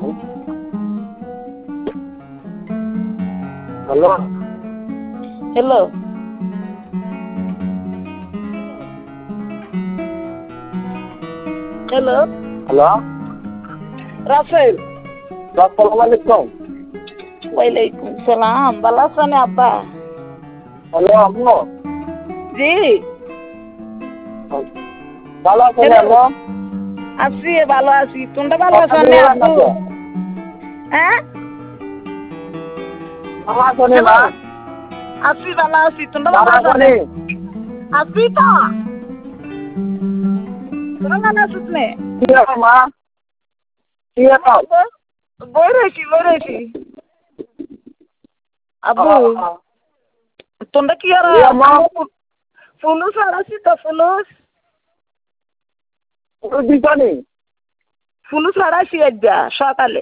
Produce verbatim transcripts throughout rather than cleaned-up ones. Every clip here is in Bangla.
Hello hello hello hello Rasel আসসালামু আলাইকুম। ওয়ালাইকুম সালাম। ভালো আছেন আব্বা? হ্যালো আম্মু, জি ভালো আছেন হ্যালো আম্মু? আছি, ভালো আছি। তোমরা ভালো কথা আছেন বলবেন না আব্বু? তো? হ্যাঁ ভালো আছেন হ্যালো মা? আছি, ভালো আছি। তোমরা ভালো ভালো আছেন? আছেন? আছি তো। তোমরা ভালো আছিস নে? কি আছে মা? কি আছে? বই রয়েছি বই রয়েছি আব্বু। তোমরা কি আর জি আম্মা, ফুলুস আর আছি তো ফুলুস পুরো দিছানি। ফুলুস আর আছি আজ্ঞা সকালে।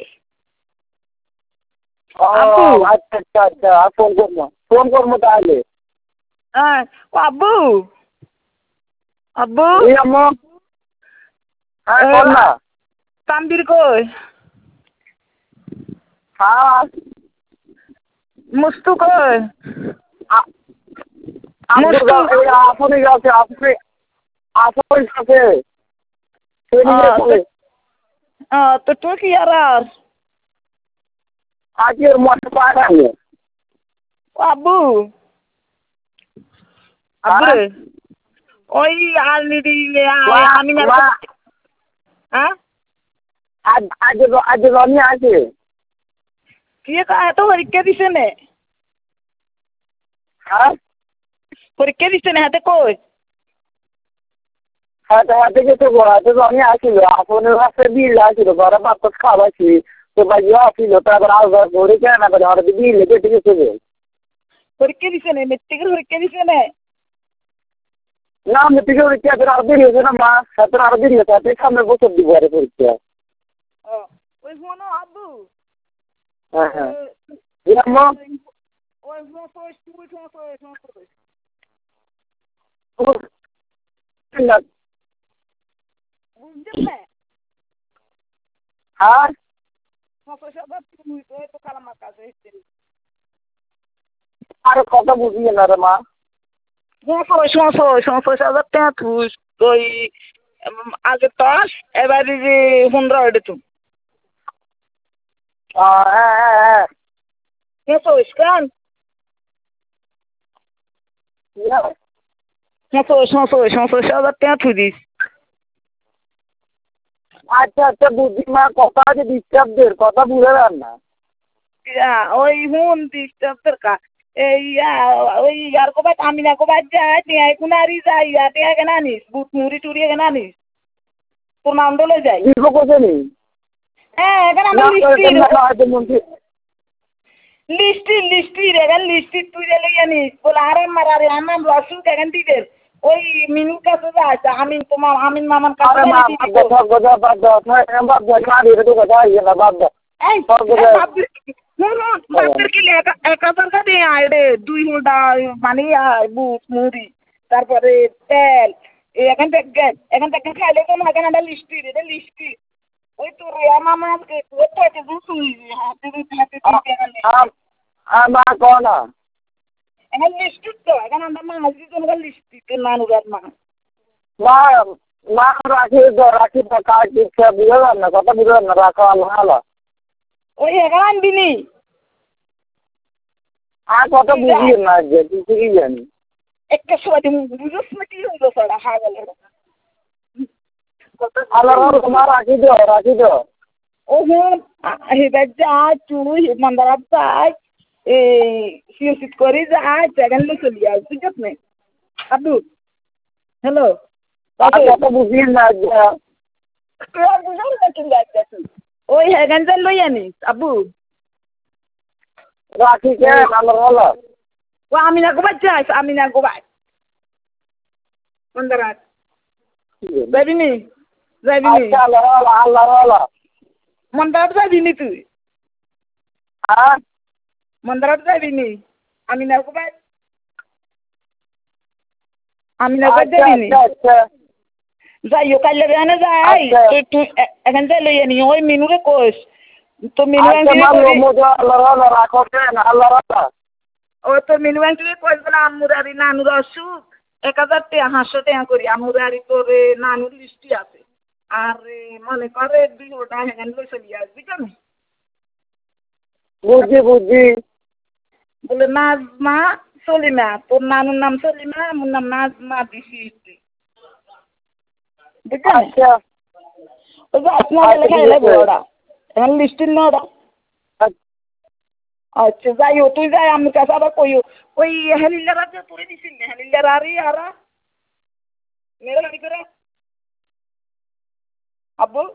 ও আব্বু আচ্ছা আচ্ছা আচ্ছা, আর ফোন করবো ফোন করবো তাহলে। হ্যাঁ ও আব্বু আব্বু জি আম্মু, হ্যাঁ কর না। তানবীর কই? হ্যাঁ মুস্তু কই? আব্দুল মুস্তু এই আপনি গেছে আপনি আপনি সাথে ট্রেনিং এ চলে তো তুই কি আর আজকের মনে পায় না। ও আব্বু আব্বু হ্যাঁ রে ওই আলমিরি মা আমি না মা হ্যাঁ আজ আজ আজ রনি আছে। কি এত পরীক্ষা দিছে নে? হ্যাঁ পরীক্ষা দিছে না হাতে কই? হাতে হাতে গেছে হাতে রনি আসিল আপনার কাছে বিল আসিল ঘরে ভাত খাওয়াছি তো ভাইয়া আসিল তারপর আবার ঘরে কেনা করে হঠাৎ বিল কেটে গেছে। পরীক্ষা দিছে না? মেট্রিকের পরীক্ষা দিছে না? না মেট্রিকে পরীক্ষা আর দেরি হয়েছে না মা, সাথে আরো দেরি হয়েছে আপনি সামনের বছর দিব আরে পরীক্ষা। ও ওই শোনো আব্বু হ্যাঁ হ্যাঁ জি আম্মু, ওই সময় তুই সময় সময় বুঝছেন না? হ্যাঁ সমস্যা তুই তো তো কালামার কাছে এসেছিস। আরে কথা বুঝিয়ে না রে মা। সময় সময় সময় হাজার টাকা তুই ওই আগে দশ এবারে যে পনেরো এটা তুমি হ্যাঁ হ্যাঁ হ্যাঁ চল্লিশ খান হ্যাঁ হ্যাঁ চল্লিশ চল্লিশ চল্লিশ হাজার টাকা তুই দিস। আচ্ছা আচ্ছা বুঝি মা, কথা আছে ডিস্টার্বদের কথা বুঝে যান না। ওই হুন ডিস্টার্বের কা এই ওই আর কোবাই আমি না কোবাই যায় টিয়া কুনারি যাই টিয়া কেন আনিস বুট মুড়ি টুড়ি কেন আনিস তোর নাম দলে যাই। দীর্ঘ কোথায় নেই হ্যাঁ এখানে না আমার লিস্টি হয়তো মন্ত্রী লিস্টি লিস্টি রেগান লিস্টি তুই রে লই আনিস বলে আরে মারারে আমার রসুন কেন দিদের ওই মিনুর কাছে যাচ্ছে আমিন তোমার আমিন মামার কাছে আরে মা জানি দিদি বাদ দাও কথা বাদ দাও বাদ দাও মা দিয়ে তো কথা ইয়ে না বাদ দাও। এই বাপদেরকে এক হাজার টাকা দিয়ে আয় রে দুই হোল্ডা মানে বুট মুড়ি তারপরে তেল এখান থেকে এখান থেকে খাইলে তো না এখানে একটা লিস্টি রে লিস্টি ওই তোর মামাকে ওটাকে বুঝুই হাতে দিতে হাতে দিতে মা কো না এখন লিস্টি তো এখন আমরা মাছ দিতে লিস্টি তো নানুরার মা মা মা রাখি রাখি কাজ দিচ্ছে বুঝে যান না কথা বুঝে যান না রাখা ভালো ওই এখানে আনবি নি আর কথা বুঝিয়ে না যে তুই ঠিকই জানি একটা সময় তুমি বুঝোস না কি হইলো সারা হা গেল আল্লাহ তোমার রাখি দাও রাখি দাও ও হুন হেবার যায় তুই মন্দারাত যায় এই সিট করে যায় সেখানে চলে যায় ঠিক আছে আব্দুল হ্যালো আর কথা বুঝিয়ে না ওই হেগান যাই লই আনিস আব্বু রাখি কে আল্লাহ ভালো ও আমি না গোবাই যাইস আমি না গোবাই মন্দারাত যাবি নি যাবি নি আচ্ছা আল্লাহ ভালো আল্লাহ ভালো মন্দারাত যাবি নি তুই হ্যাঁ মন্দারাত যাবি নি আমি না গোবাই আমি না গোবাই আচ্ছা যাবি নি আচ্ছা আচ্ছা যাইও কাইলে বেহানে যাই তুই তুই এখান যাই লই আনি ওই মিনুরে কোষ তো মিনু আন্টি আল্লাহ রাখেন আল্লাহ রাখা ও তো মিনু আন্টি কইছিল আমুরারি নানুর অসুখ এক হাজার টাকা হাঁসশো টাকা করি আমুরারি তোরে নানুর লিস্টি আছে আর মনে করে দুই ওটা হেন লই চলি আসবি কেন বুঝি বুঝি বলে নাজমা সলিমা তোর নানুর নাম সলিমা আমার নাম নাজমা দিছি বুঝছেন আচ্ছা ওই যে আপনার লেখা এলে ওরা এখন লিস্টির না ওরা আচ্ছা যাইও তুই যাই আমি কাছে আবার কইও ওই হেলিল্লারা যে তুলে দিছিস না হেলিল্লার আরই আরা মেরে লাড়ি করে আব্বু